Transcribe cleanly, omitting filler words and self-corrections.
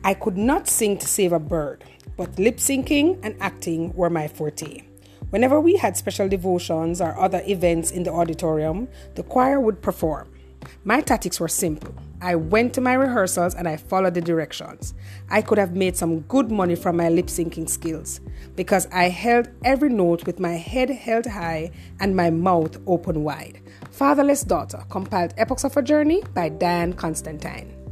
I could not sing to save a bird, but lip syncing and acting were my forte. Whenever we had special devotions or other events in the auditorium, the choir would perform. My tactics were simple. I went to my rehearsals and I followed the directions. I could have made some good money from my lip syncing skills because I held every note with my head held high and my mouth open wide. Fatherless Daughter, compiled Epochs of a Journey by Diane Constantine.